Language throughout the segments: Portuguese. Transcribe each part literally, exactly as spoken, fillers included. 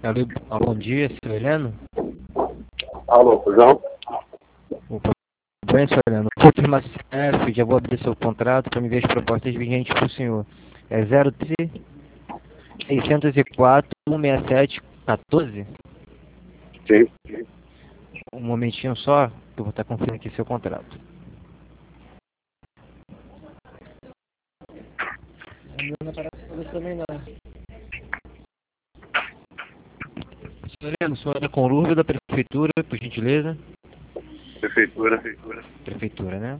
Alô, alô, bom dia, seu Heleno. Alô, João? Opa, bem, seu Heleno. Confirmação, já vou abrir seu contrato para me ver as propostas vigentes para o senhor. É zero treze, seiscentos e quatro, cento e sessenta e sete, quatorze? Sim. Um momentinho só, que eu vou estar conferindo aqui seu contrato. Não aparece pra você também não. Seu Heleno, o senhor é conlurbio da prefeitura, por gentileza? Prefeitura. Prefeitura. Prefeitura, né?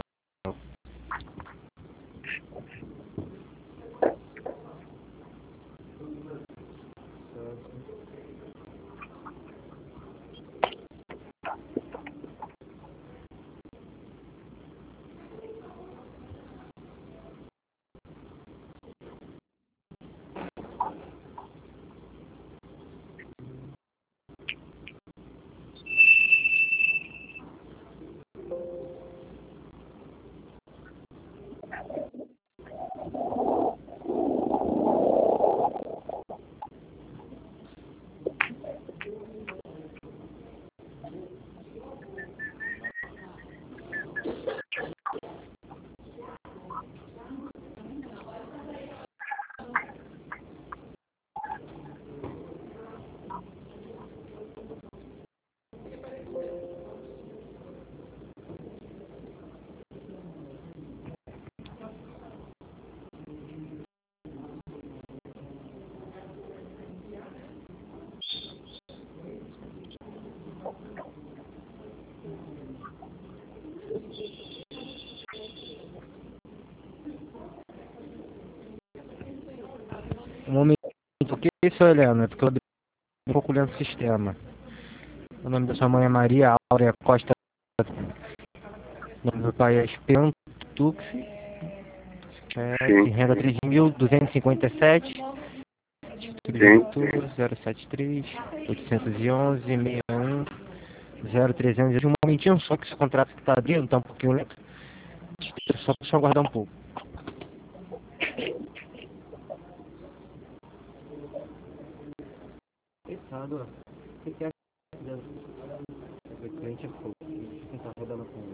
Um momento, que isso, Heleno? É porque eu abri um pouco lento o sistema. O nome da sua mãe é Maria Áurea Costa. O nome do pai é Espento Tux. Sim. Renda três mil duzentos e cinquenta e sete. Título de Sim. eleitor zero sete três, oitocentos e onze, sessenta e um, zero trezentos. Um momentinho só que esse contrato está abrindo, está um pouquinho lento. Só para aguardar um pouco. Pensado, o que é que é? O cliente é pouco. Não está rodando com